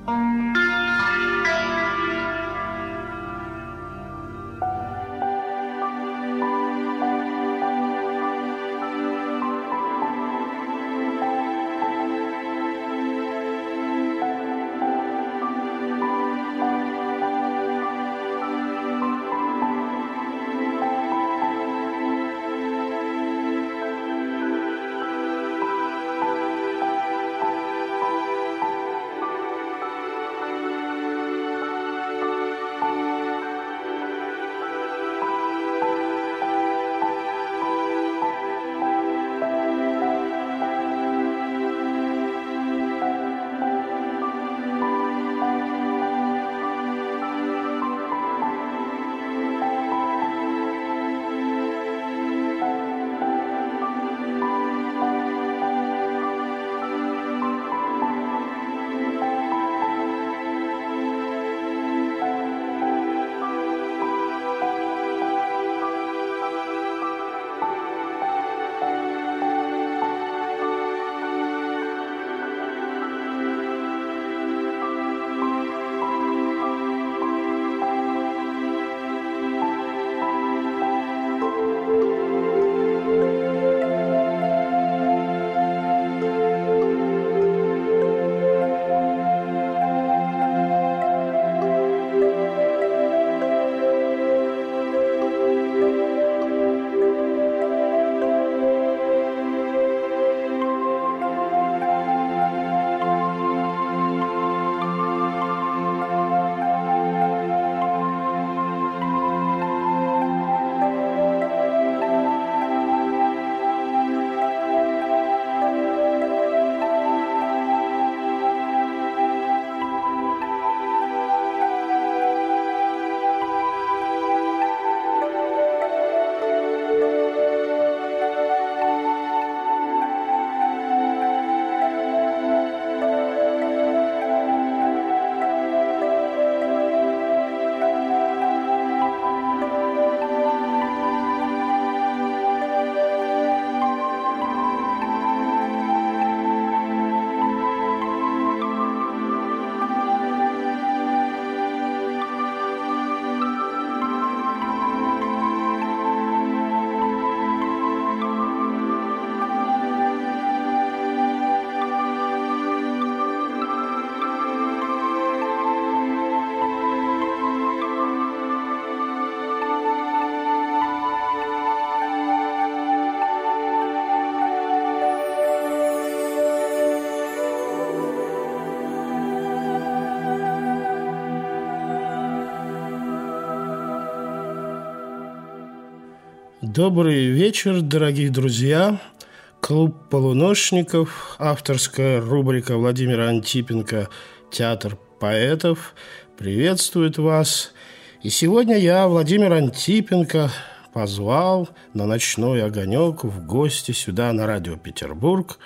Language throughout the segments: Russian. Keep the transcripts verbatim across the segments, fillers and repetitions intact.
Добрый вечер, дорогие друзья. Клуб полуношников, авторская рубрика Владимира Антипенко «Театр поэтов» приветствует вас. И сегодня я, Владимир Антипенко, позвал на ночной огонек в гости сюда, на радио Петербург,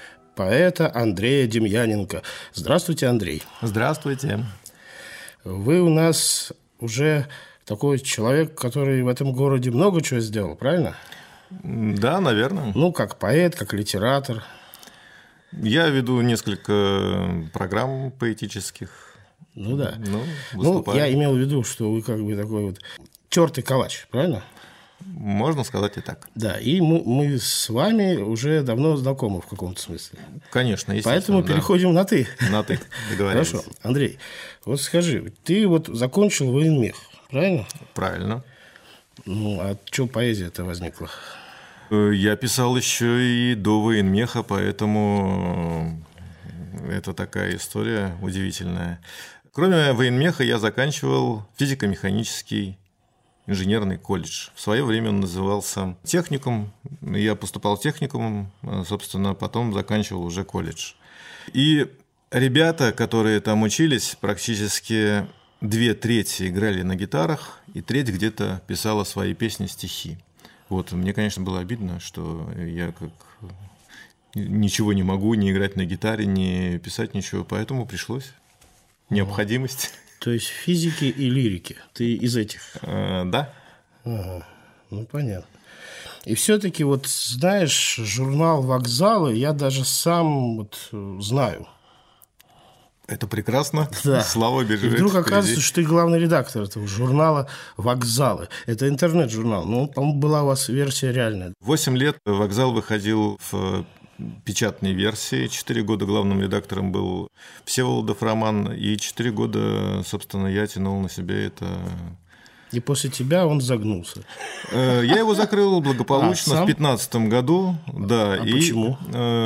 поэта Андрея Демьяненко. Здравствуйте, Андрей. Здравствуйте. Вы у нас уже такой человек, который в этом городе много чего сделал, правильно? Да, наверное. Ну, как поэт, как литератор. Я веду несколько программ поэтических. Ну да. Ну, ну, я имел в виду, что вы как бы такой вот тертый калач, правильно? Можно сказать и так. Да, и мы, мы с вами уже давно знакомы в каком-то смысле. Конечно, естественно. Поэтому да. переходим на «ты». На «ты», договорились. Хорошо. Андрей, вот скажи, ты вот закончил военмех, правильно? Правильно. Ну, а что поэзия-то возникла? Я писал еще и до военмеха, поэтому это такая история удивительная. Кроме военмеха я заканчивал физико-механический инженерный колледж. В свое время он назывался техникум. Я поступал в техникум, собственно, потом заканчивал уже колледж. И ребята, которые там учились, практически две трети играли на гитарах, и треть где-то писала свои песни, стихи. Вот, мне, конечно, было обидно, что я как ничего не могу, не играть на гитаре, не писать ничего, поэтому пришлось. Необходимость. То есть физики и лирики. Ты из этих? А, да. Ага, ну, понятно. И все-таки, вот, знаешь, журнал «Вокзалы» я даже сам вот знаю. Это прекрасно. Да. Слава бежит. И вдруг впереди. оказывается, что ты главный редактор этого журнала «Вокзалы». Это интернет-журнал. Ну, по-моему, была у вас версия реальная. Восемь лет «Вокзал» выходил в печатной версии. Четыре года главным редактором был Всеволодов Роман. И четыре года, собственно, я тянул на себя это... И после тебя он загнулся. Я его закрыл благополучно а, в пятнадцатом году. Да, а и, почему?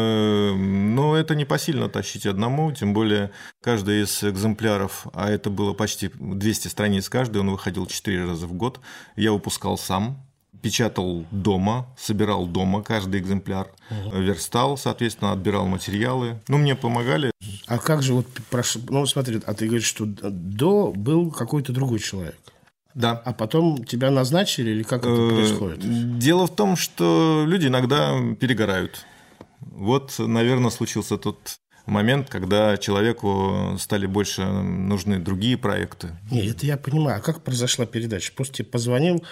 Э, но это не посильно тащить одному, тем более каждый из экземпляров, а это было почти двести страниц каждый, он выходил четыре раза в год, я выпускал сам, печатал дома, собирал дома каждый экземпляр, угу. верстал, соответственно, отбирал материалы. Ну, мне помогали. А как же вот, ну, смотри, а ты говоришь, что до был какой-то другой человек. Да. А потом тебя назначили или как это происходит? Дело в том, что люди иногда перегорают. Вот, наверное, случился тот момент, когда человеку стали больше нужны другие проекты. Нет, это я понимаю. А как произошла передача? Просто тебе позвонил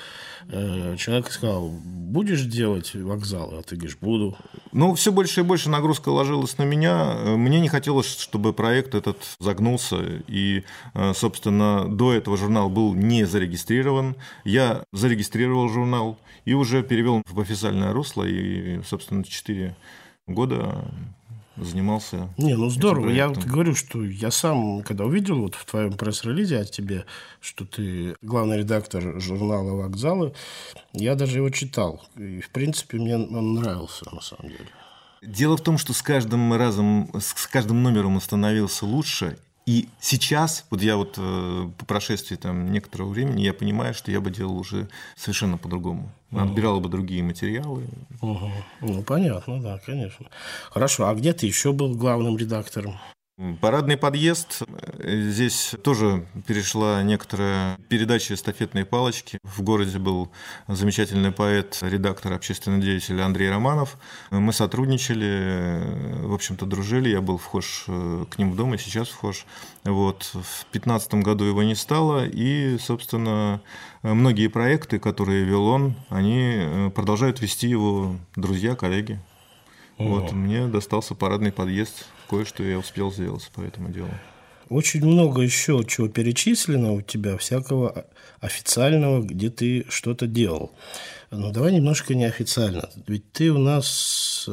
э, человек и сказал, будешь делать вокзалы? А ты говоришь, буду. Ну, все больше и больше нагрузка ложилась на меня. Мне не хотелось, чтобы проект этот загнулся. И, собственно, до этого журнал был не зарегистрирован. Я зарегистрировал журнал и уже перевел в официальное русло. И, собственно, четыре года занимался. Не, ну здорово. Я вот говорю, что я сам, когда увидел вот в твоем пресс-релизе о тебе, что ты главный редактор журнала «Вокзалы», я даже его читал. И, в принципе, мне он нравился, на самом деле. Дело в том, что с каждым разом, с каждым номером он становился лучше. И сейчас, вот я вот по прошествии там некоторого времени, я понимаю, что я бы делал уже совершенно по-другому. Отбирал бы другие материалы. Угу. Ну, понятно, да, конечно. Хорошо, а где ты еще был главным редактором? Парадный подъезд. Здесь тоже перешла некоторая передача эстафетной палочки. В городе был замечательный поэт, редактор, общественный деятель Андрей Романов. Мы сотрудничали, в общем-то, дружили. Я был вхож к ним в дом, и сейчас вхож. Вот. В две тысячи пятнадцатом году его не стало, и, собственно, многие проекты, которые вел он, они продолжают вести его друзья, коллеги. Вот, мне достался парадный подъезд, кое-что я успел сделать по этому делу. Очень много еще чего перечислено у тебя, всякого официального, где ты что-то делал. Но давай немножко неофициально. Ведь ты у нас,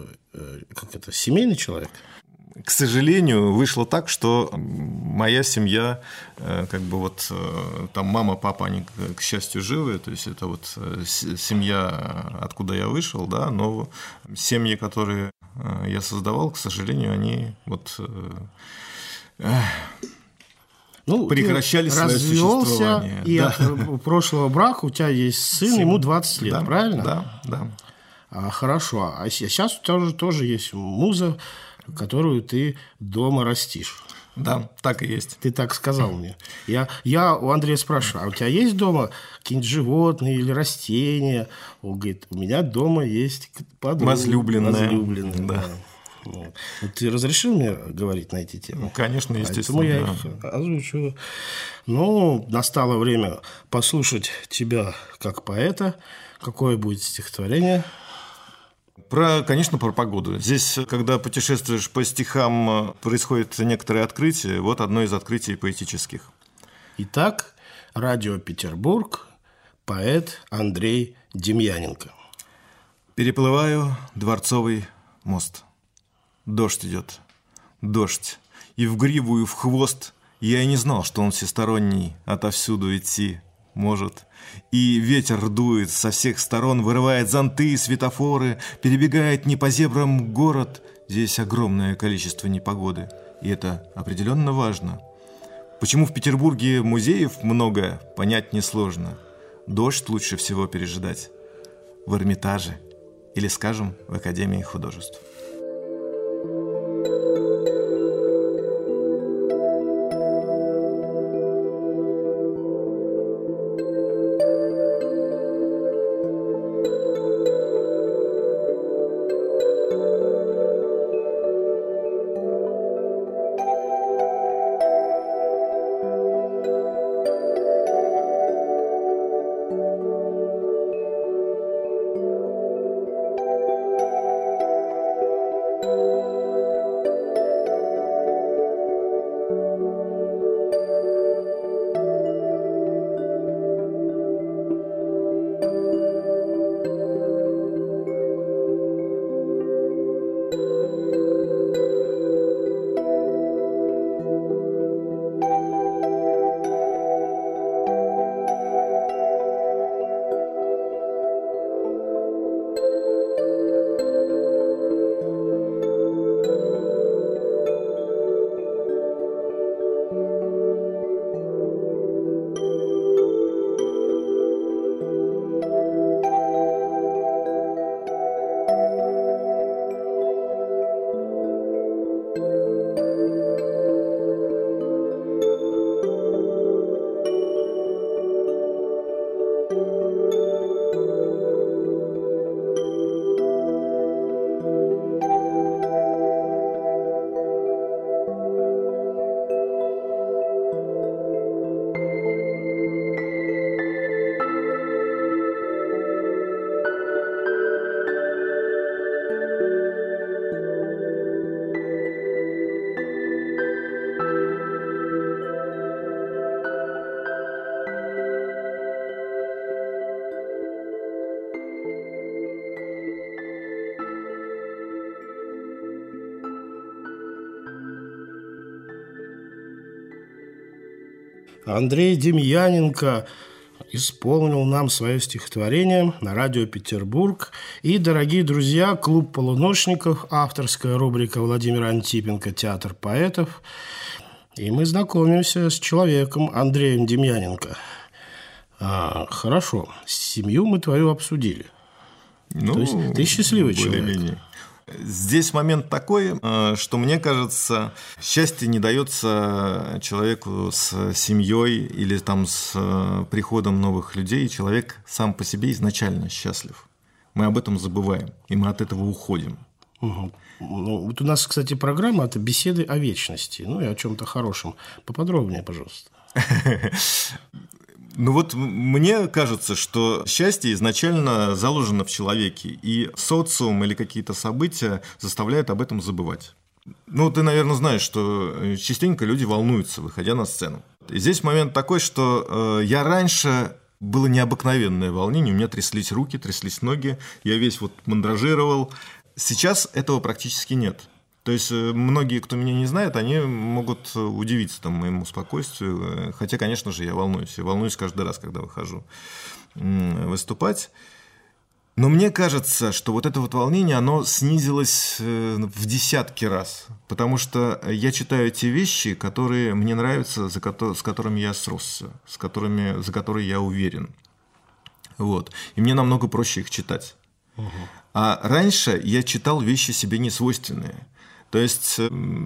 как это, семейный человек? К сожалению, вышло так, что моя семья, как бы вот там мама, папа, они, к счастью, живы, то есть это вот семья, откуда я вышел, да, но семьи, которые я создавал, к сожалению, они вот ну, прекращали свое существование. И да. от прошлого брака у тебя есть сын, Сын. ему двадцать лет, да, правильно? Да, да. А, хорошо, а сейчас у тебя уже тоже есть муза, которую ты дома растишь. Да, так и есть. Ты так сказал мне. Я, я у Андрея спрашиваю, а у тебя есть дома какие-нибудь животные или растения? Он говорит, у меня дома есть подруга. Возлюбленная. Возлюбленная, да. да. Вот. Ты разрешил мне говорить на эти темы? Ну, конечно, естественно. Поэтому я их озвучу. Ну, настало время послушать тебя как поэта. Какое будет стихотворение? Про, конечно, про погоду. Здесь, когда путешествуешь по стихам, происходит некоторое открытие. Вот одно из открытий поэтических. Итак, радио Петербург, поэт Андрей Демьяненко. Переплываю Дворцовый мост. Дождь идет, дождь. И в гриву, и в хвост. Я и не знал, что он всесторонний, отовсюду идти может. И ветер дует со всех сторон, вырывает зонты и светофоры, перебегает не по зебрам город. Здесь огромное количество непогоды, и это определенно важно. Почему в Петербурге музеев много, понять несложно. Дождь лучше всего пережидать в Эрмитаже или, скажем, в Академии художеств. Андрей Демьяненко исполнил нам свое стихотворение на радио Петербург. И, дорогие друзья, клуб полуношников, авторская рубрика Владимира Антипенко «Театр поэтов». И мы знакомимся с человеком Андреем Демьяненко. А, хорошо, семью мы твою обсудили. Ну, то есть ты счастливый человек. Здесь момент такой, что, мне кажется, счастье не дается человеку с семьей или там с приходом новых людей. Человек сам по себе изначально счастлив. Мы об этом забываем, и мы от этого уходим. Угу. Ну, вот у нас, кстати, программа – это беседы о вечности, ну и о чем-то хорошем. Поподробнее, пожалуйста. Ну вот мне кажется, что счастье изначально заложено в человеке, и социум или какие-то события заставляют об этом забывать. Ну, ты, наверное, знаешь, что частенько люди волнуются, выходя на сцену. И здесь момент такой, что э, я раньше... Было необыкновенное волнение, у меня тряслись руки, тряслись ноги, я весь вот мандражировал. Сейчас этого практически нет. То есть многие, кто меня не знает, они могут удивиться там, моему спокойствию. Хотя, конечно же, я волнуюсь. Я волнуюсь каждый раз, когда выхожу выступать. Но мне кажется, что вот это вот волнение, оно снизилось в десятки раз. Потому что я читаю те вещи, которые мне нравятся, за ко- с которыми я сросся, с которыми, за которые я уверен. Вот. И мне намного проще их читать. Угу. А раньше я читал вещи себе несвойственные. То есть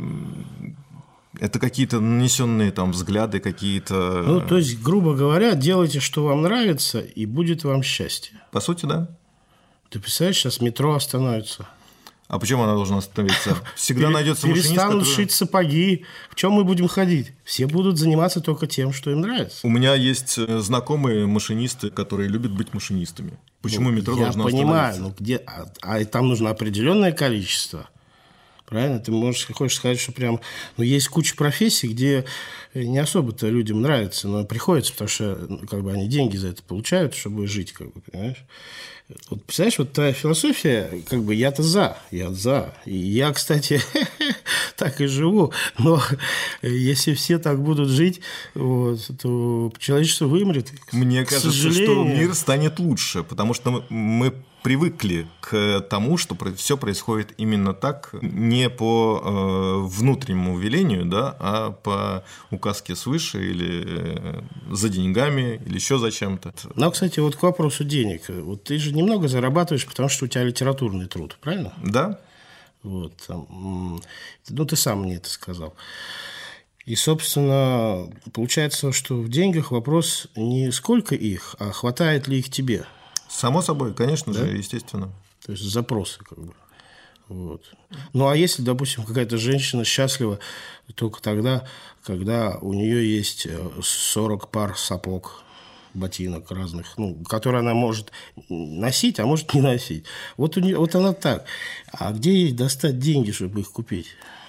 это какие-то нанесенные там взгляды, какие-то... Ну, то есть, грубо говоря, делайте, что вам нравится, и будет вам счастье. По сути, да. Ты представляешь, сейчас метро остановится. А почему она должна остановиться? Всегда найдется машинист, перестанут который... шить сапоги. В чем мы будем ходить? Все будут заниматься только тем, что им нравится. У меня есть знакомые машинисты, которые любят быть машинистами. Почему ну, метро должно остановиться? Я понимаю, ну где... а, а там нужно определенное количество. Правильно? Ты можешь, хочешь сказать, что прям... Ну, есть куча профессий, где не особо-то людям нравится, но приходится, потому что ну, как бы они деньги за это получают, чтобы жить, как бы, понимаешь? Вот, представляешь, вот твоя философия, как бы я-то за, я за. И я, кстати, так и живу. Но если все так будут жить, вот, то человечество вымрет. Мне кажется, что мир станет лучше, потому что мы привыкли к тому, что все происходит именно так, не по э, внутреннему велению, да, а по указке свыше или э, за деньгами, или еще зачем-то. Ну, кстати, вот к вопросу денег. Вот ты же немного зарабатываешь, потому что у тебя литературный труд, правильно? Да. Вот. Ну, ты сам мне это сказал. И, собственно, получается, что в деньгах вопрос не сколько их, а хватает ли их тебе. Само собой, конечно да? же, естественно. То есть запросы как бы. Вот. Ну, а если, допустим, какая-то женщина счастлива только тогда, когда у нее есть сорок пар сапог, ботинок разных, ну, которые она может носить, а может не носить. Вот, у нее, вот она так. А где ей достать деньги, чтобы их купить?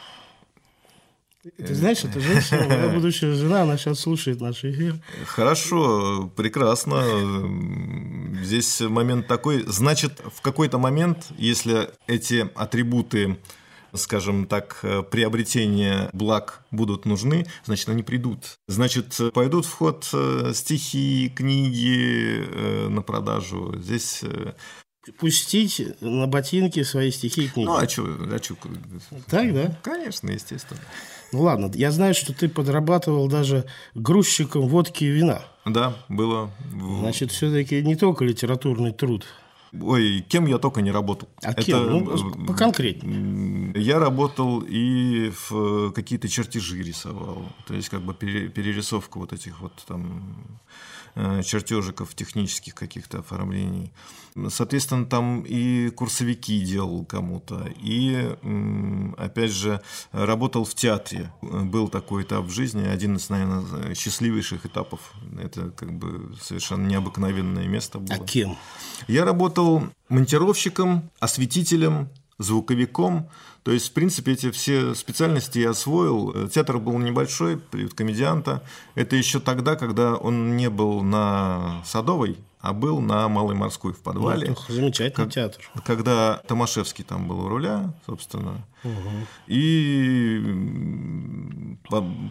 Ты знаешь, эта женщина, моя будущая жена, она сейчас слушает наш эфир. Хорошо, прекрасно. Здесь момент такой. Значит, в какой-то момент, если эти атрибуты, скажем так, приобретения благ будут нужны, значит, они придут. Значит, пойдут в ход стихи, книги на продажу. Здесь... Пустить на ботинки свои стихи и книги. Ну, а что? А чё? Так, да? Конечно, естественно. Ну, ладно. Я знаю, что ты подрабатывал даже грузчиком водки и вина. Да, было. Значит, все-таки не только литературный труд. Ой, кем я только не работал. А кем? Ну, поконкретнее. Я работал и в какие-то чертежи рисовал. То есть, как бы перерисовка вот этих вот там чертежиков, технических каких-то оформлений. Соответственно, там и курсовики делал кому-то, и, опять же, работал в театре. Был такой этап в жизни, один из, наверное, счастливейших этапов. Это как бы совершенно необыкновенное место было. А кем? Я работал монтировщиком, осветителем, звуковиком. То есть, в принципе, эти все специальности я освоил. Театр был небольшой, приют комедианта. Это еще тогда, когда он не был на Садовой, а был на Малой Морской в подвале. Ну, замечательный как, театр. Когда Томашевский там был у руля, собственно. Угу. И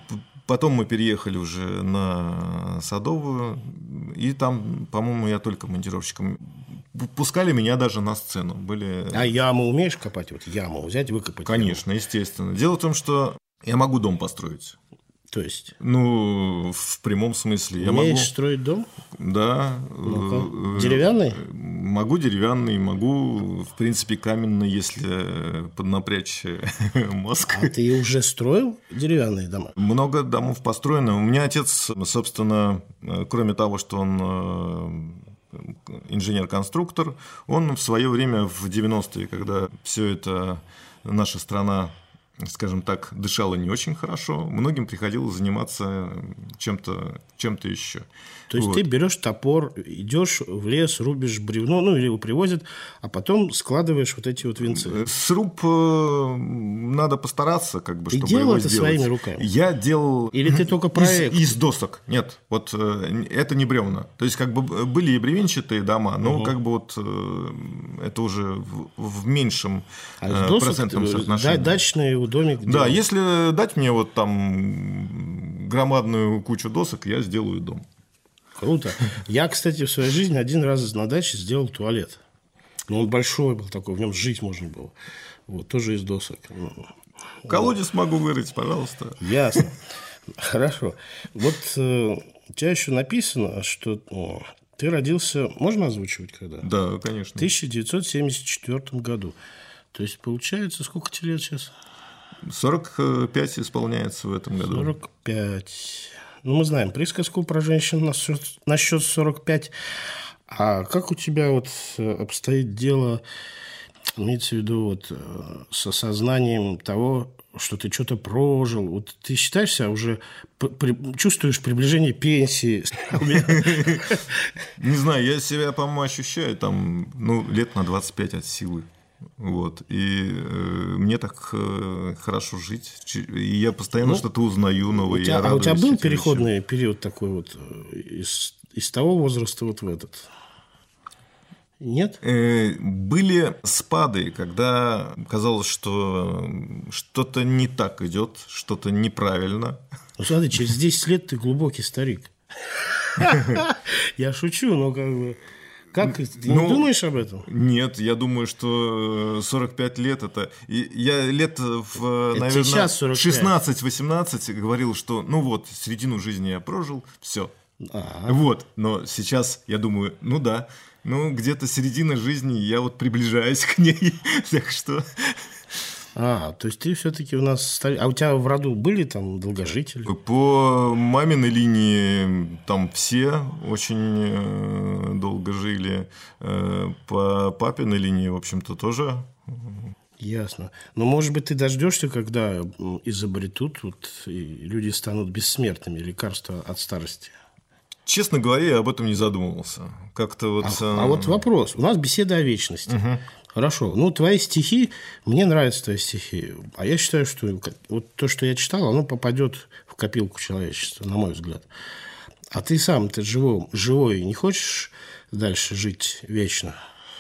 Потом мы переехали уже на Садовую, и там, по-моему, я только монтировщиком. Пускали меня даже на сцену. Были... А яму умеешь копать? Вот яму взять, выкопать? Конечно, яму? Естественно. Дело в том, что я могу дом построить. То есть? Ну, в прямом смысле. Умеешь я могу... строить дом? Да. Ну-ка. Деревянный? Могу деревянный, могу, в принципе, каменный, если поднапрячь мозг. А ты уже строил деревянные дома? Много домов построено. У меня отец, собственно, кроме того, что он инженер-конструктор, он в свое время, в девяностые, когда все это наша страна, скажем так, дышала не очень хорошо, многим приходилось заниматься чем-то, чем-то еще. То есть вот. Ты берешь топор, идешь в лес, рубишь бревно, ну или его привозят, а потом складываешь вот эти вот венцы. Сруб надо постараться, как бы, ты чтобы делал его это сделать. Своими руками? Я делал. Или ты только проект? Из, из досок. Нет, вот это не бревна. То есть как бы были и бревенчатые дома, но угу. как бы вот это уже в, в меньшем а досок, процентном соотношении. Да, дачный домик. Да, делал. Если дать мне вот там громадную кучу досок, я сделаю дом. Круто. Я, кстати, в своей жизни один раз на даче сделал туалет. Но он большой был такой, в нем жить можно было. Вот, тоже из досок. Колодец вот. Могу вырыть, пожалуйста. Ясно. Хорошо. Вот э, у тебя еще написано, что о, ты родился, можно озвучивать когда? Да, конечно. В тысяча девятьсот семьдесят четвёртом году. То есть, получается, сколько тебе лет сейчас? сорок пять исполняется в этом году. сорок пять. Ну, мы знаем присказку про женщин насчет, насчет сорок пять. А как у тебя вот обстоит дело, имеется в виду, вот, с осознанием того, что ты что-то прожил? Вот ты считаешься уже, при, чувствуешь приближение пенсии? Не знаю, я себя, по-моему, ощущаю там, ну, лет на двадцать пять от силы. Вот. И э, мне так э, хорошо жить. И я постоянно ну, что-то узнаю новое. У тебя, а у тебя был переходный вещам. Период такой вот из, из того возраста вот в этот? Нет? Э, были спады, когда казалось, что что-то не так идет, что-то неправильно. Ну, смотри, через десять лет ты глубокий старик. Я шучу, но как бы... Как? Ты ну, не думаешь об этом? Нет, я думаю, что сорок пять лет это... Я лет в, это наверное, шестнадцать-восемнадцать говорил, что ну вот, середину жизни я прожил, все. А-а-а. Вот, но сейчас я думаю, ну да, ну где-то середина жизни, я вот приближаюсь к ней, так что... А, то есть ты все-таки у нас... А у тебя в роду были там долгожители? По маминой линии там все очень долго жили. По папиной линии, в общем-то, тоже. Ясно. Но, может быть, ты дождешься, когда изобретут, вот, и люди станут бессмертными, лекарства от старости? Честно говоря, я об этом не задумывался. Как-то вот... А, а вот вопрос. У нас беседа о вечности. Угу. Хорошо. Ну, твои стихи, мне нравятся твои стихи. А я считаю, что вот то, что я читал, оно попадет в копилку человечества, на мой взгляд. А ты сам, ты живой, живой не хочешь дальше жить вечно?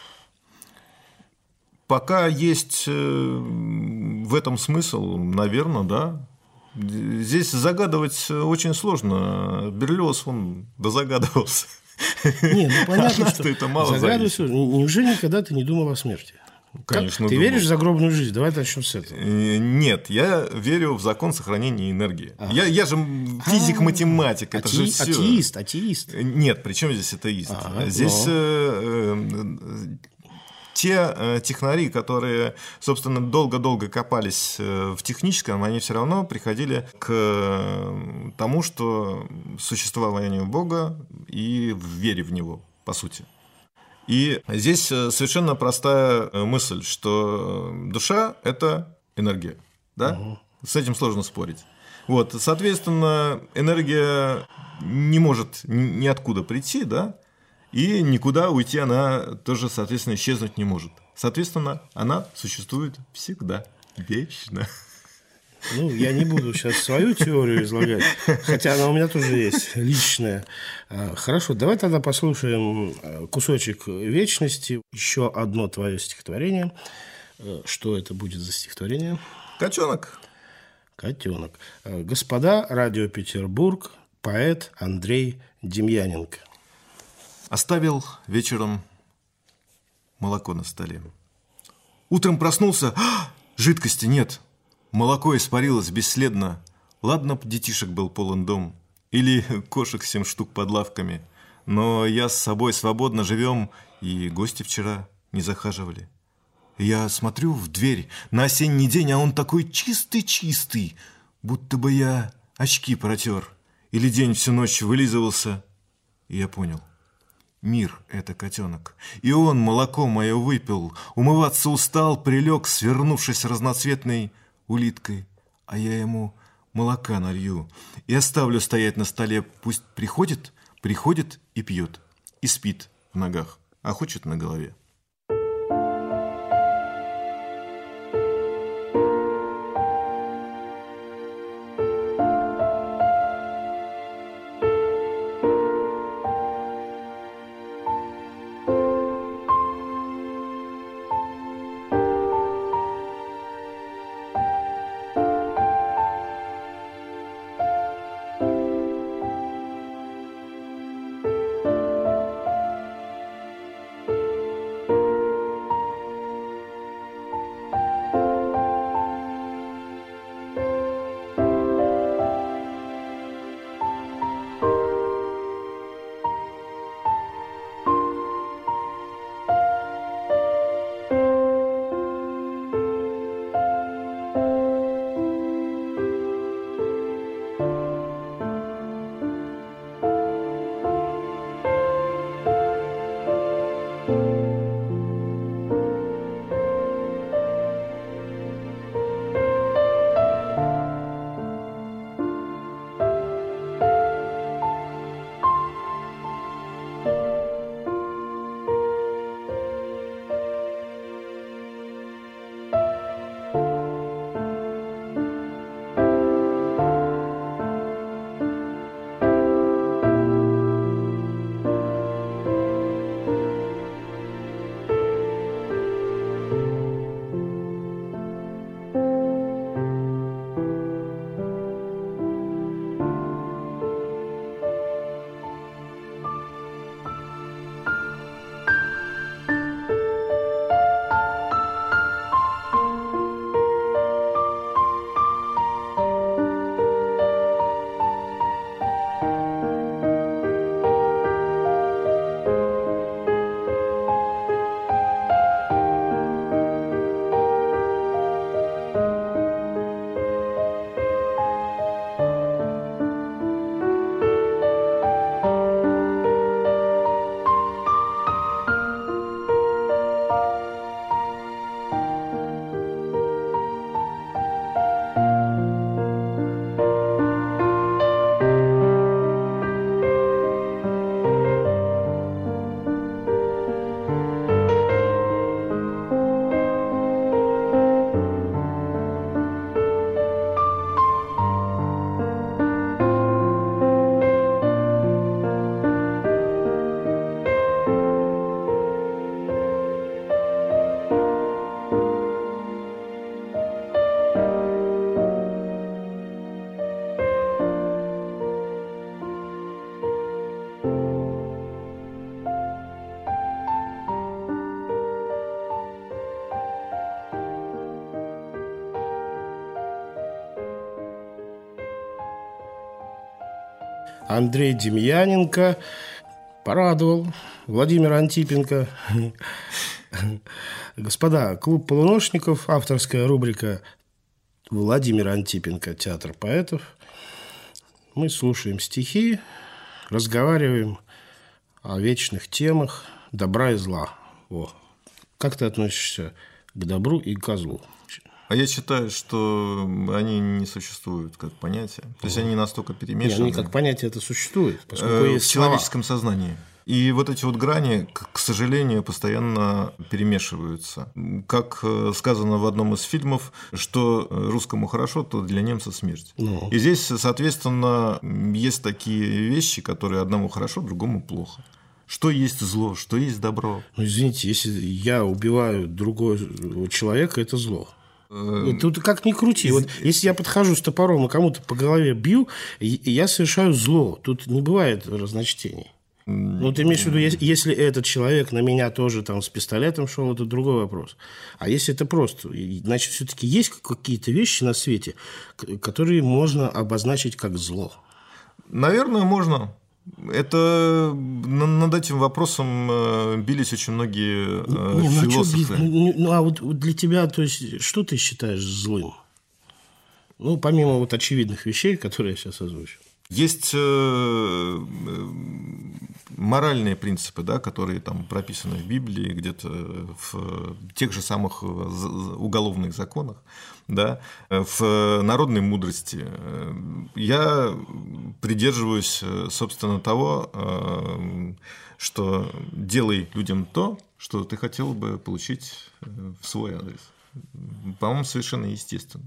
Пока есть в этом смысл, наверное, да. Здесь загадывать очень сложно. Берлиоз, он дозагадывался. Нет, ну понятно, что, что это мало зависит. Неужели никогда ты не думал о смерти? Конечно, как? Ты думал. Веришь в загробную жизнь? Давай начнем с этого. Нет, я верю в закон сохранения энергии. Ага. Я, я же физик-математик. Это Ате... же все. Атеист, атеист. Нет, при чем здесь атеист? Ага, здесь но... э, те э, технари, которые, собственно, долго-долго копались э, в техническом, они все равно приходили к э, тому, что существование Бога и в вере в Него, по сути. И здесь совершенно простая мысль, что душа – это энергия. Да? Угу. С этим сложно спорить. Вот, соответственно, энергия не может ниоткуда прийти, да? И никуда уйти она тоже, соответственно, исчезнуть не может. Соответственно, она существует всегда, вечно. Ну, я не буду сейчас свою теорию излагать, хотя она у меня тоже есть, личная. Хорошо, давай тогда послушаем кусочек вечности, еще одно твое стихотворение. Что это будет за стихотворение? Котенок. Котенок. Господа, Радио Петербург, поэт Андрей Демьяненко. Оставил вечером молоко на столе. Утром проснулся, а, жидкости нет. Молоко испарилось бесследно. Ладно б детишек был полон дом. Или кошек семь штук под лавками. Но я с собой свободно живем, и гости вчера не захаживали. Я смотрю в дверь на осенний день, а он такой чистый-чистый, будто бы я очки протер. Или день всю ночь вылизывался. И я понял. Мир — это котенок. И он молоко мое выпил, умываться устал, прилег, свернувшись разноцветной улиткой. А я ему молока налью и оставлю стоять на столе. Пусть приходит, приходит и пьет, и спит в ногах, а хочет на голове. Андрей Демьяненко порадовал Владимира Антипенко. Господа, клуб полуношников, авторская рубрика Владимира Антипенко, театр поэтов. Мы слушаем стихи, разговариваем о вечных темах добра и зла. О, как ты относишься к добру и к злу? А я считаю, что они не существуют как понятие. То есть они настолько перемешаны. Они как понятие это существует, поскольку э, есть в человеческом слова. Сознании. И вот эти вот грани, к сожалению, постоянно перемешиваются. Как сказано в одном из фильмов, что русскому хорошо, то для немца смерть. Ну. И здесь, соответственно, есть такие вещи, которые одному хорошо, другому плохо. Что есть зло, что есть добро? Ну, извините, если я убиваю другого человека, это зло. Тут как ни крути. Вот если я подхожу с топором и кому-то по голове бью, я совершаю зло. Тут не бывает разночтений. Ну, ты имеешь в виду, если этот человек на меня тоже там с пистолетом шел, это другой вопрос. А если это просто, значит, все-таки есть какие-то вещи на свете, которые можно обозначить как зло? Наверное, можно. Это над этим вопросом бились очень многие не, философы. Ну, ну, а вот для тебя, то есть, что ты считаешь злым? Ну, помимо вот очевидных вещей, которые я сейчас озвучу. Есть моральные принципы, да, которые там прописаны в Библии, где-то в тех же самых уголовных законах, да, в народной мудрости. Я придерживаюсь, собственно, того, что делай людям то, что ты хотел бы получить в свой адрес. По-моему, совершенно естественно.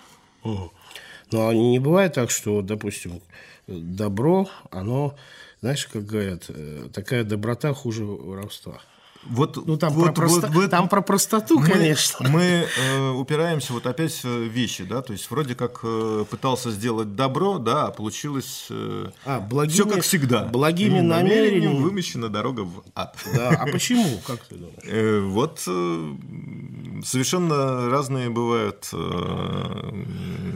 Но не бывает так, что, допустим, добро, оно, знаешь, как говорят, такая доброта хуже воровства. Вот, ну, там, вот, про просто... вот, там про простоту, мы, конечно. Мы э, упираемся вот опять в вещи, да, то есть вроде как э, пытался сделать добро, да, а получилось э, а, благими, все как всегда. Благими намерениями вымощена дорога в ад. Да, а почему? Как ты думаешь? Э, вот э, совершенно разные бывают э,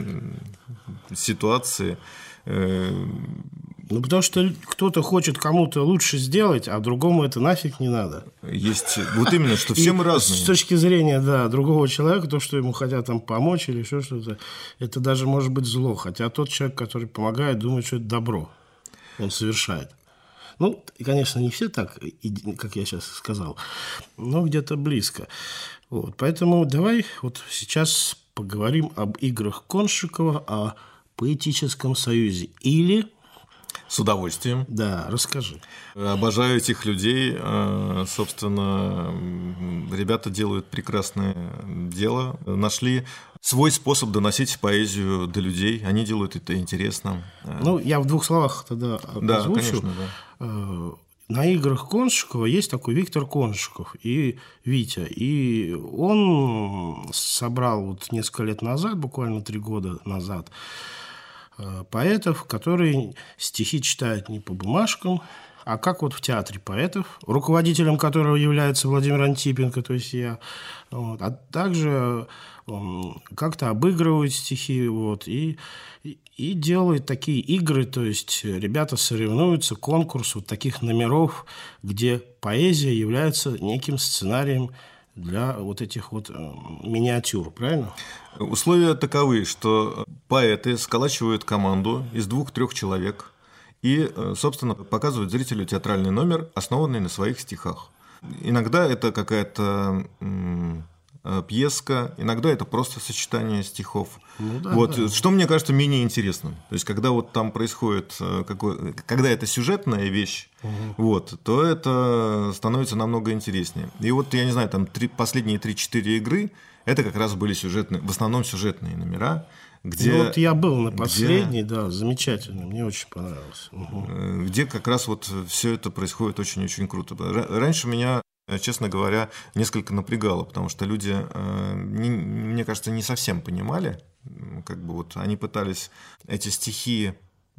ситуации. Э, Ну, потому что кто-то хочет кому-то лучше сделать, а другому это нафиг не надо. Есть вот именно, что все мы разные. С точки зрения, да, другого человека, то, что ему хотят там помочь или еще что-то, это даже может быть зло. Хотя тот человек, который помогает, думает, что это добро. Он совершает. Ну, и, конечно, не все так, как я сейчас сказал, но где-то близко. Вот. Поэтому давай вот сейчас поговорим об играх Коншикова, о поэтическом союзе. Или... С удовольствием. Да, расскажи. Обожаю этих людей. Собственно, ребята делают прекрасное дело. Нашли свой способ доносить поэзию до людей. Они делают это интересно. Ну, я в двух словах тогда да, озвучу. Конечно, да. На играх Коншикова есть такой Виктор Коншиков и Витя. И он собрал вот несколько лет назад, буквально три года назад, поэтов, которые стихи читают не по бумажкам, а как вот в театре поэтов, руководителем которого является Владимир Антипенко, то есть я, вот, а также um, как-то обыгрывают стихи, вот, и, и, и делают такие игры, то есть ребята соревнуются, конкурс вот таких номеров, где поэзия является неким сценарием для вот этих вот миниатюр, правильно? Условия таковы, что поэты сколачивают команду из двух-трех человек и, собственно, показывают зрителю театральный номер, основанный на своих стихах. Иногда это какая-то пьеска, иногда это просто сочетание стихов. Ну, да, вот, да. Что мне кажется менее интересным. То есть, когда вот там происходит, какой, когда это сюжетная вещь, угу. вот, то это становится намного интереснее. И вот, я не знаю, там три, последние три-четыре игры, это как раз были сюжетные, в основном сюжетные номера, где... Ну, вот я был на последней, где, да, замечательно, мне очень понравилось. Угу. Где как раз вот все это происходит очень-очень круто. Раньше меня, честно говоря, несколько напрягало, потому что люди, не, мне кажется, не совсем понимали, как бы вот они пытались эти стихи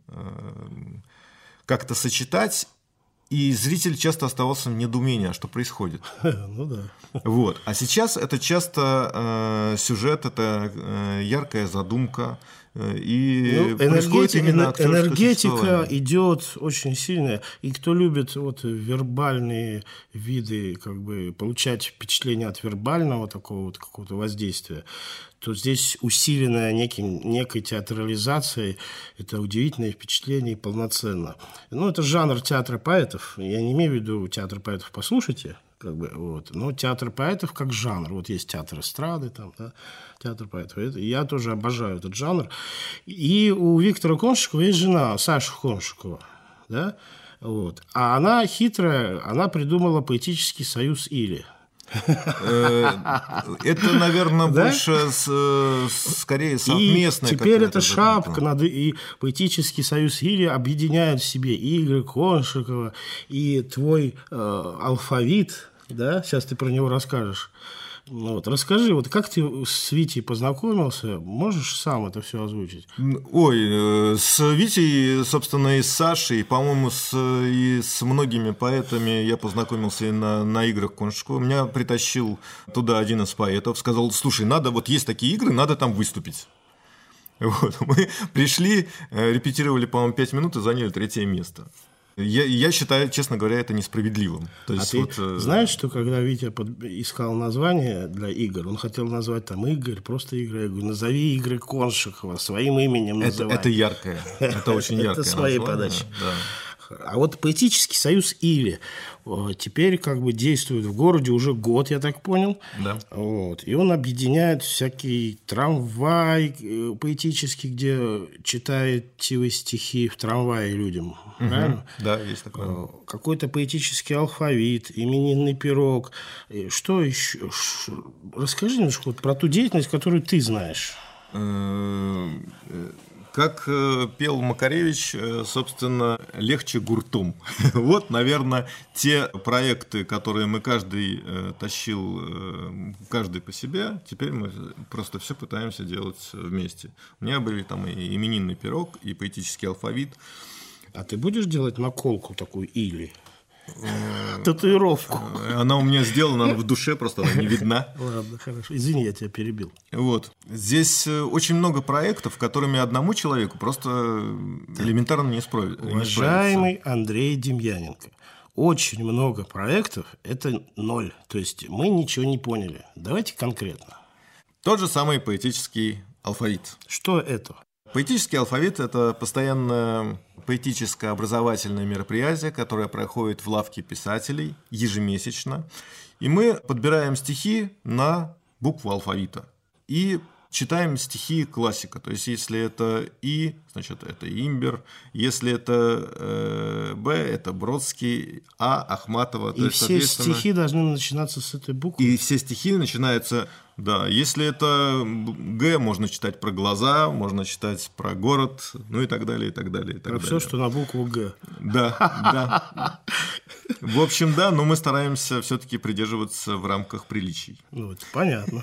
как-то сочетать, и зритель часто оставался в недоумении, а что происходит. Ну да. Вот. А сейчас это часто э, сюжет, это э, яркая задумка, э, и ну, происходит именно актерское энергетика идет очень сильная. И кто любит вот вербальные виды, как бы получать впечатление от вербального такого вот какого-то воздействия, то здесь усиленная неким, некой театрализацией, это удивительное впечатление и полноценно. Ну, это жанр театра поэтов. Я не имею в виду театр поэтов, послушайте, как бы, вот. Но театр поэтов как жанр. Вот есть театр эстрады, там, да, театр поэтов. Это, я тоже обожаю этот жанр. И у Виктора Коншикова есть жена, Саша Коншикова, да, вот. А она хитрая, она придумала поэтический союз «Или». Это, наверное, больше скорее совместное. И теперь эта шапка и поэтический союз «Или» объединяют в себе игры Коншикова и твой алфавит, да, сейчас ты про него расскажешь. Ну, вот, расскажи, вот как ты с Витей познакомился? Можешь сам это все озвучить? Ой, с Витей, собственно, и с Сашей, по-моему, с, и с многими поэтами я познакомился и на, на играх Коншко. Меня притащил туда один из поэтов, сказал: слушай, надо, вот есть такие игры, надо там выступить. Вот. Мы пришли, репетировали, по-моему, пять минут и заняли третье место. Я, я считаю, честно говоря, это несправедливым. То есть, а вот, ты знаешь, что когда Витя под... искал название для игр, он хотел назвать там Игорь, просто игры. Я говорю, назови игры Коншикова, своим именем называй. Это, это яркое, это очень яркое. Это с моей название, подачи. Да. А вот поэтический союз «Или» теперь как бы действует в городе уже год, я так понял. Да. Вот. И он объединяет всякий трамвай поэтический, где читаете вы стихи в трамвае людям. Угу. Правильно? Да, есть такое. Какой-то поэтический алфавит, именинный пирог. Что еще? Расскажи немножко вот про ту деятельность, которую ты знаешь. Как пел Макаревич, собственно, легче гуртом. Вот, наверное, те проекты, которые мы каждый тащил, каждый по себе, теперь мы просто все пытаемся делать вместе. У меня были там и именинный пирог, и поэтический алфавит. А ты будешь делать наколку такую «Или»? Татуировку. Она у меня сделана, она в душе, просто она не видна. Ладно, хорошо. Извини, я тебя перебил. Вот. Здесь очень много проектов, которыми одному человеку просто элементарно не справиться. Уважаемый Андрей Демьяненко, очень много проектов – это ноль. То есть мы ничего не поняли. Давайте конкретно. Тот же самый поэтический алфавит. Что это? Поэтический алфавит – это постоянное поэтическое образовательное мероприятие, которое проходит в лавке писателей ежемесячно. И мы подбираем стихи на букву алфавита и читаем стихи классика. То есть, если это И, значит, это Имбер, если это э, Б, это Бродский, А, Ахматова. И есть, все стихи должны начинаться с этой буквы? И все стихи начинаются... Да, если это Г, можно читать про глаза, можно читать про город, ну и так далее, и так далее. И так про далее. все, что на букву Г. Да, да. В общем, да, но мы стараемся все-таки придерживаться в рамках приличий. Ну, это понятно.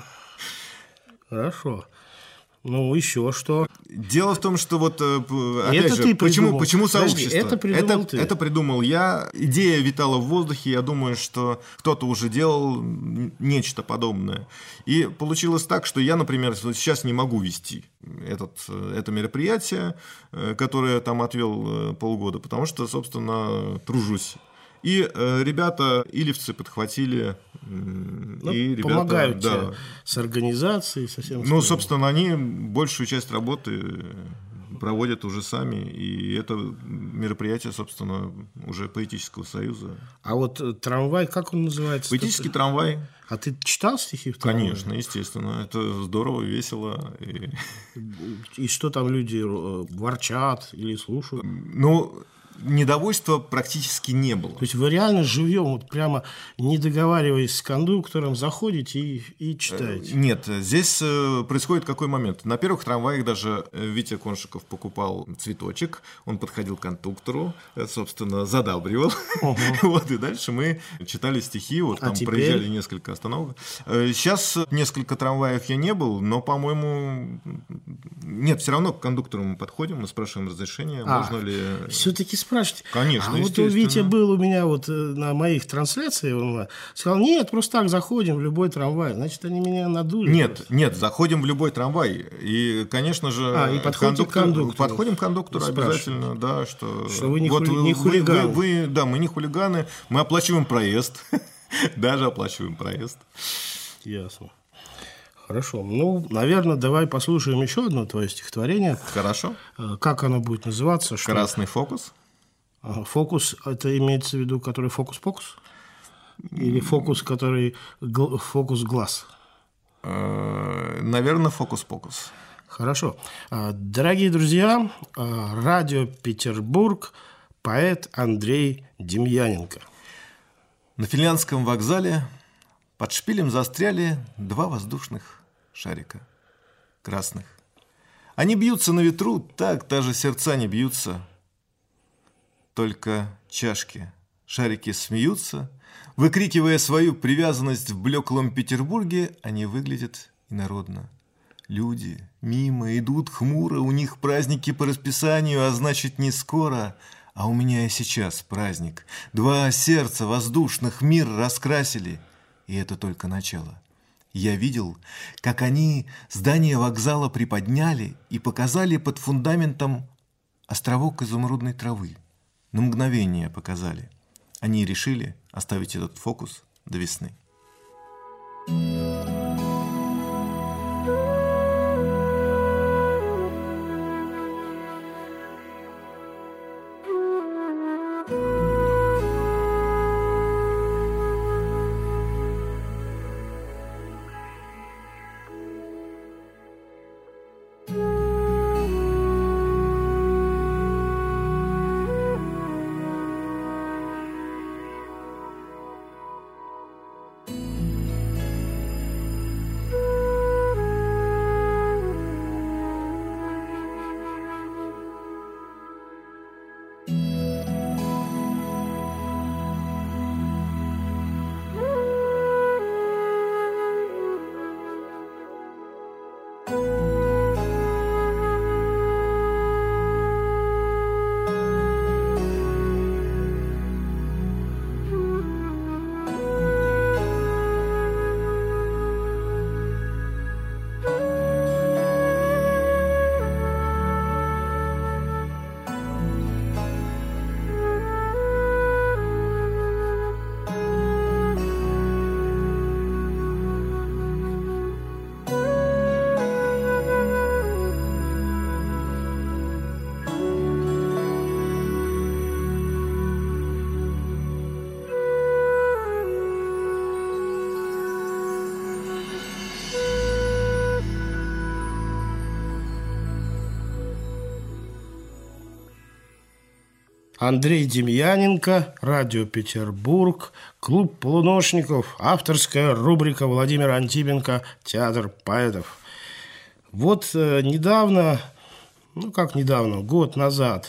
Хорошо. Ну, еще что? Дело в том, что вот, опять это же, ты почему, почему Подожди, сообщество? это придумал это, ты. это придумал я. Идея витала в воздухе. Я думаю, что кто-то уже делал нечто подобное. И получилось так, что я, например, сейчас не могу вести этот, это мероприятие, которое я там отвел полгода, потому что, собственно, тружусь. И э, ребята, илевцы, подхватили. Ну, и ребята, помогают да, тебе с организацией, со всем. Ну, собственно, они большую часть работы проводят уже сами. И это мероприятие, собственно, уже поэтического союза. А вот трамвай, как он называется? Поэтический трамвай. А ты читал стихи в трамвае? Конечно, естественно. Это здорово, весело. И, и что там люди ворчат или слушают? Ну... Недовольства практически не было. То есть вы реально живьем, вот прямо не договариваясь с кондуктором, заходите и, и читаете? Нет, здесь происходит какой момент. На первых трамваях даже Витя Коншиков покупал цветочек, он подходил к кондуктору, собственно, задабривал. Угу. Вот, и дальше мы читали стихи, вот там а теперь... проезжали несколько остановок. Сейчас несколько трамваев я не был, но, по-моему, нет, все равно к кондуктору мы подходим, мы спрашиваем разрешение, а, можно ли... Все-таки спрашивать. Конечно, а вот у Вити был у меня вот на моих трансляциях, он сказал, нет, просто так заходим в любой трамвай. Значит, они меня надули. Нет, просто. нет, заходим в любой трамвай. И, конечно же, а, и подходим кондуктор, к кондуктору. Подходим к кондуктору обязательно, да, что... Что вы не, вот хули, не хулиганы. Вы, вы, вы, да, мы не хулиганы, мы оплачиваем проезд. Даже оплачиваем проезд. Ясно. Хорошо. Ну, наверное, давай послушаем еще одно твое стихотворение. Хорошо. Как оно будет называться? Что? «Красный фокус». Фокус, это имеется в виду, который фокус-покус? Или фокус, который гл- фокус глаз? Наверное, фокус-покус. Хорошо. Дорогие друзья, радио Петербург, поэт Андрей Демьяненко. На Финляндском вокзале под шпилем застряли два воздушных шарика, красных. Они бьются на ветру, так даже сердца не бьются. Только чашки Шарики смеются. Выкрикивая свою привязанность в блеклом Петербурге, они выглядят инородно. Люди мимо идут хмуро, у них праздники по расписанию, а значит не скоро. А у меня и сейчас праздник. Два сердца воздушных мир раскрасили. И это только начало. Я видел, как они здание вокзала приподняли и показали под фундаментом островок изумрудной травы. На мгновение показали. Они решили оставить этот фокус до весны. Андрей Демьяненко, Радио Петербург, Клуб полуношников, авторская рубрика Владимира Антипенко «Театр поэтов». Вот э, недавно, ну как недавно, год назад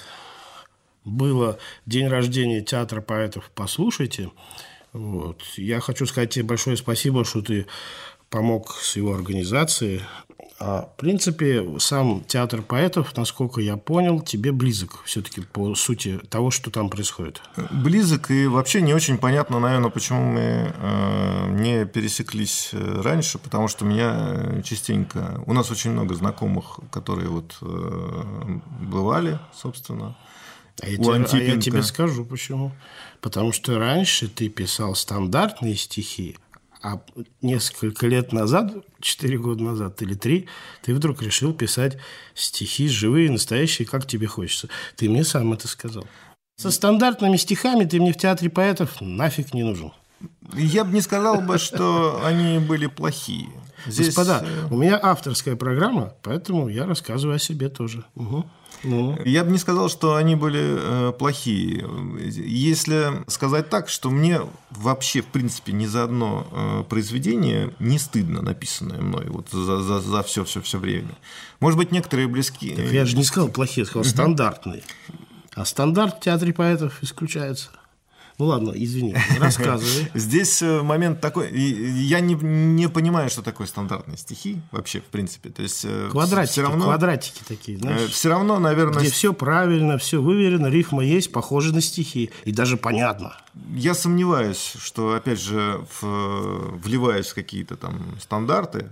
было день рождения Театра поэтов «Послушайте». Вот. Я хочу сказать тебе большое спасибо, что ты помог с его организацией. А, в принципе, сам театр поэтов, насколько я понял, тебе близок все-таки по сути того, что там происходит. Близок, и вообще не очень понятно, наверное, почему мы э, не пересеклись раньше, потому что меня частенько... У нас очень много знакомых, которые вот э, бывали, собственно. А я, тебе, а я тебе скажу, почему. Потому что раньше ты писал стандартные стихи, а несколько лет назад, четыре года назад или три, ты вдруг решил писать стихи живые, настоящие, как тебе хочется. Ты мне сам это сказал. Со стандартными стихами ты мне в театре поэтов нафиг не нужен. Я бы не сказал бы, что они были плохие. Здесь... Господа, у меня авторская программа, поэтому я рассказываю о себе тоже. Угу. Ну. Я бы не сказал, что они были э, плохие. Если сказать так, что мне вообще, в принципе, ни за одно э, произведение не стыдно, написанное мной вот за, за, за все, все, все время. Может быть, некоторые близки. Так я же не сказал плохие, я сказал стандартные. А стандарт в театре поэтов исключается. Ну ладно, извини, рассказывай. Здесь момент такой, я не, не понимаю, что такое стандартные стихи вообще, в принципе. То есть, квадратики, все равно, квадратики такие, знаешь. Все равно, наверное... Где все правильно, все выверено, рифма есть, похоже на стихи, и даже понятно. Я сомневаюсь, что, опять же, в, вливаясь в какие-то там стандарты,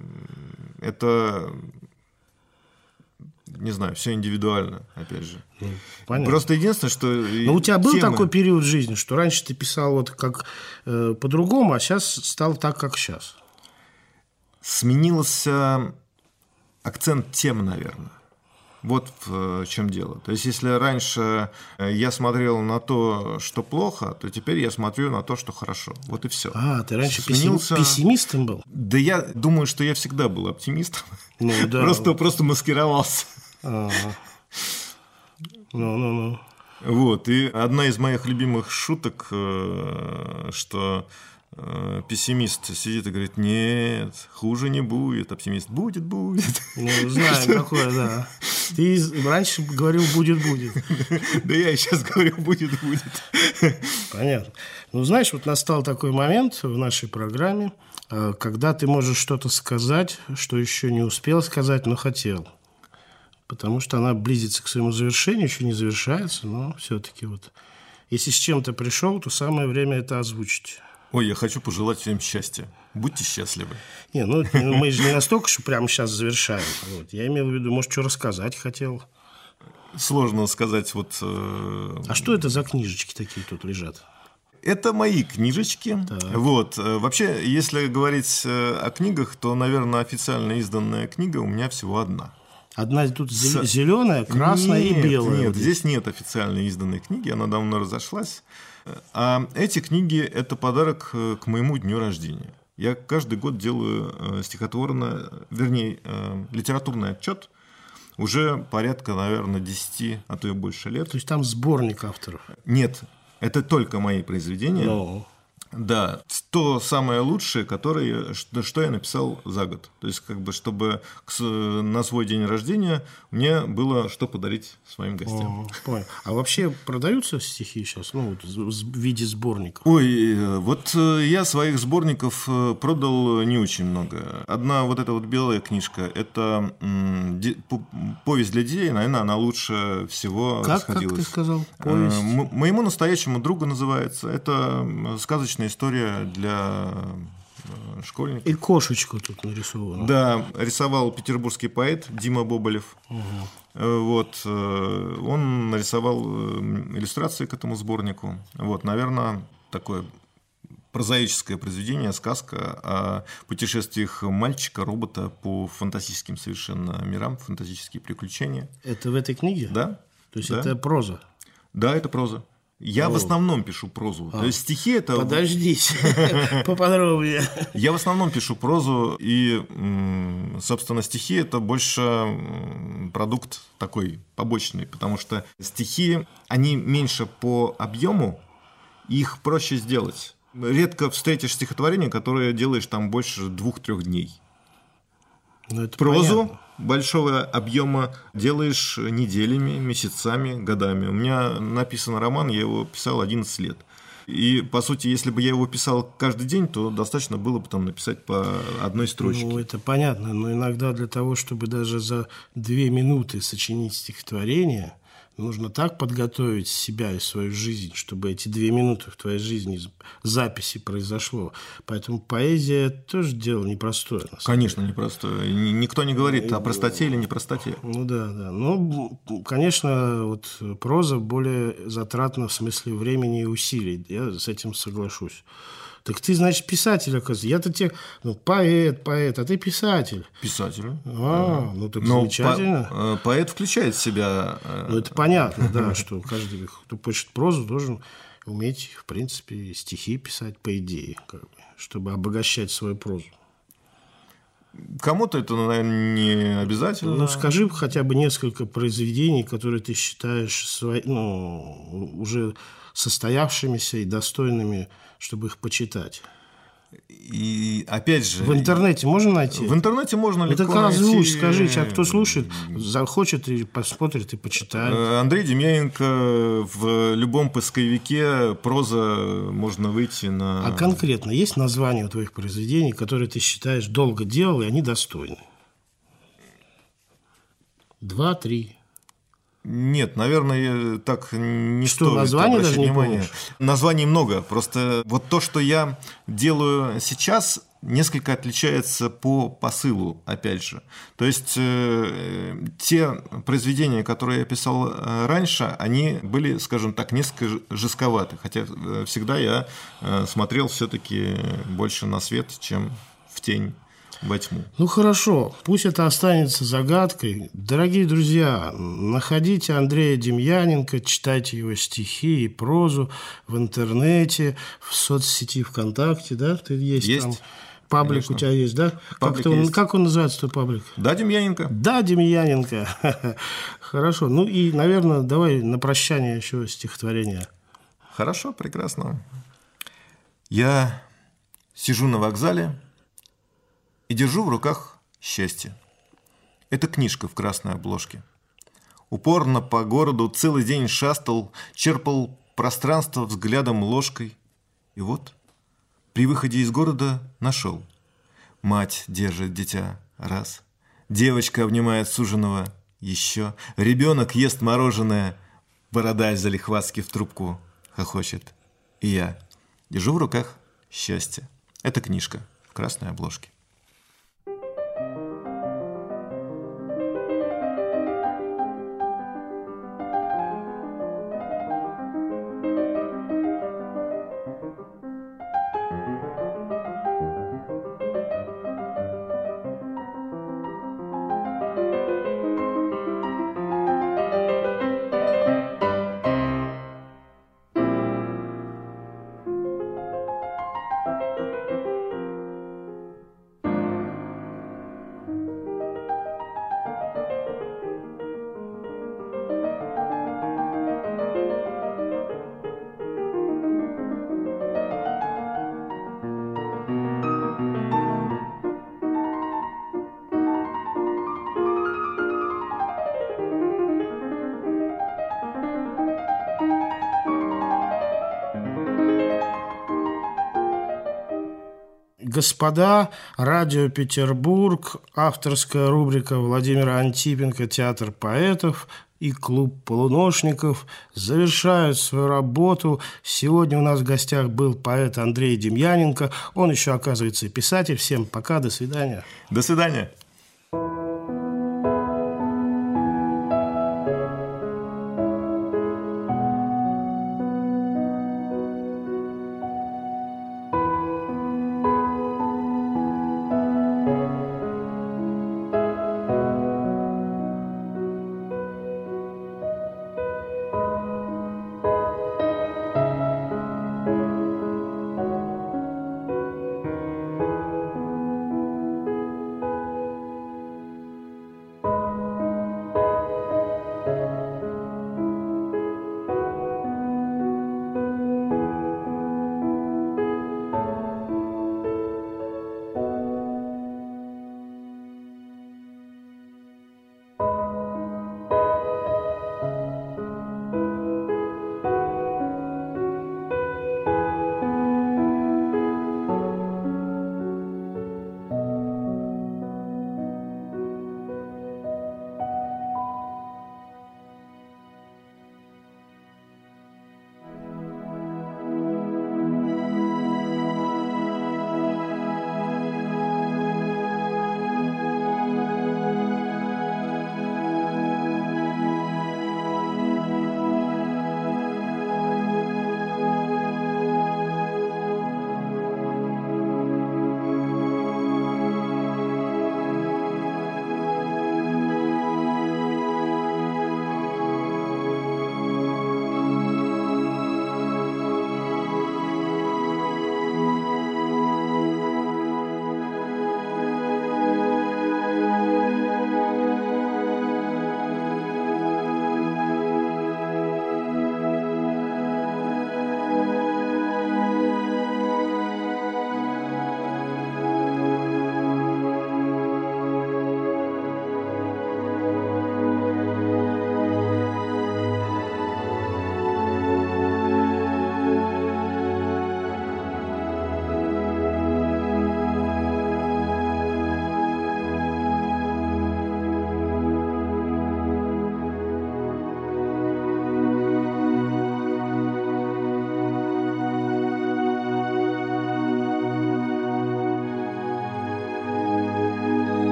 это... Не знаю, все индивидуально, опять же. Ну, понятно. Просто единственное, что... Но у тебя был темы... такой период в жизни, что раньше ты писал вот как э, по-другому, а сейчас стал так, как сейчас? Сменился акцент тем, наверное. Вот в чем дело. То есть, если раньше я смотрел на то, что плохо, то теперь я смотрю на то, что хорошо. Вот и все. А, ты раньше Сменился... пессимистом был? Да я думаю, что я всегда был оптимистом. Ну, да. просто, просто маскировался. Ну-ну-ну. Вот. И одна из моих любимых шуток, что пессимист сидит и говорит: нет, хуже не будет. Оптимист: будет, будет. Ну, знаем такое, да. Ты раньше говорил «будет-будет». Да я и сейчас говорю «будет-будет». Понятно. Ну, знаешь, вот настал такой момент в нашей программе, когда ты можешь что-то сказать, что еще не успел сказать, но хотел. Потому что она близится к своему завершению, еще не завершается, но все-таки вот. Если с чем-то пришел, то самое время это озвучить. Ой, я хочу пожелать всем счастья. Будьте счастливы. Не, ну мы же не настолько, что прямо сейчас завершаем. Вот. Я имел в виду, может, что рассказать хотел. Сложно сказать вот... Э... А что это за книжечки такие тут лежат? Это мои книжечки. Так. Вот. Вообще, если говорить о книгах, то, наверное, официально изданная книга у меня всего одна. Одна тут зеленая, красная нет, и белая. Нет, здесь нет официально изданной книги, она давно разошлась. А эти книги – это подарок к моему дню рождения. Я каждый год делаю стихотворный, вернее, литературный отчет уже порядка, наверное, десять, а то и больше лет. То есть там сборник авторов? Нет, это только мои произведения. No. Да, то самое лучшее, которое, что я написал за год. То есть, как бы, чтобы на свой день рождения мне было что подарить своим гостям. О, понял. А вообще продаются стихи сейчас, ну, вот, в виде сборников? Ой, вот я своих сборников продал не очень много. Одна вот эта вот белая книжка, это повесть для детей, наверное, она лучше всего как, расходилась. Как ты сказал? Повесть? М- моему настоящему другу называется. Это сказочная история для школьников. И кошечку тут нарисована. Да, рисовал петербургский поэт Дима Боболев. Угу. Вот, он нарисовал иллюстрации к этому сборнику. Вот, наверное, такое прозаическое произведение, сказка о путешествиях мальчика-робота по фантастическим совершенно мирам, фантастические приключения. Это в этой книге? Да. То есть да. это проза? Да, это проза. Я О. в основном пишу прозу. А. То есть стихи это... Подождите, поподробнее. Я в основном пишу прозу, и, собственно, стихи это больше продукт такой побочный, потому что стихи, они меньше по объему, их проще сделать. Редко встретишь стихотворение, которое делаешь там больше двух-трех дней. Ну, это прозу понятно. Большого объема делаешь неделями, месяцами, годами. У меня написан роман, я его писал одиннадцать лет. И, по сути, если бы я его писал каждый день, то достаточно было бы там написать по одной строчке. Ну, это понятно, но иногда для того, чтобы даже за две минуты сочинить стихотворение, нужно так подготовить себя и свою жизнь, чтобы эти две минуты в твоей жизни записи произошло. Поэтому поэзия тоже дело непростое. Конечно, непростое. Никто не говорит о простоте или непростоте. Ну да, да. Ну, конечно, вот проза более затратна в смысле времени и усилий. Я с этим соглашусь. Так ты, значит, писатель, оказывается. Я-то тебе, ну, поэт, поэт, а ты писатель. Писатель. А, ну так Но замечательно. По- поэт включает в себя... Ну, это понятно, да, что каждый, кто пишет прозу, должен уметь, в принципе, стихи писать, по идее, как бы, чтобы обогащать свою прозу. Кому-то это, наверное, не обязательно. Ну, скажи хотя бы несколько произведений, которые ты считаешь свои, ну, уже состоявшимися и достойными, чтобы их почитать. И опять же... В интернете можно найти? В интернете можно легко это как найти... озвучь, скажи, а кто слушает, захочет и посмотрит, и почитает. Андрей Демьяненко, в любом поисковике проза, можно выйти на... А конкретно есть названия у твоих произведений, которые ты считаешь долго делал, и они достойны? Два, три... Нет, наверное, так не что, стоит название даже не внимание. помнишь? Названий много. Просто вот то, что я делаю сейчас, несколько отличается по посылу, опять же. То есть э, те произведения, которые я писал раньше, они были, скажем так, несколько жестковаты. Хотя всегда я смотрел все-таки больше на свет, чем в тень. Во тьму. Ну хорошо, пусть это останется загадкой. Дорогие друзья, находите Андрея Демьяненко, читайте его стихи и прозу в интернете, в соцсети ВКонтакте, да? Ты есть, есть там. Паблик конечно. У тебя есть, да? Паблик как, он, есть. как он называется, твой паблик? Да, Демьяненко. Да, Демьяненко. Хорошо. Ну и, наверное, давай на прощание еще стихотворение. Хорошо, прекрасно. Я сижу на вокзале и держу в руках счастье. Это книжка в красной обложке. Упорно по городу целый день шастал, черпал пространство взглядом ложкой. И вот при выходе из города нашел. Мать держит дитя раз, девочка обнимает суженого еще, ребенок ест мороженое, бородач залихватски в трубку хохочет. И я держу в руках счастье. Это книжка в красной обложке. Господа, радио Петербург, авторская рубрика Владимира Антипенко «Театр поэтов» и клуб полуношников завершают свою работу. Сегодня у нас в гостях был поэт Андрей Демьяненко. Он еще, оказывается, и писатель. Всем пока, до свидания. До свидания.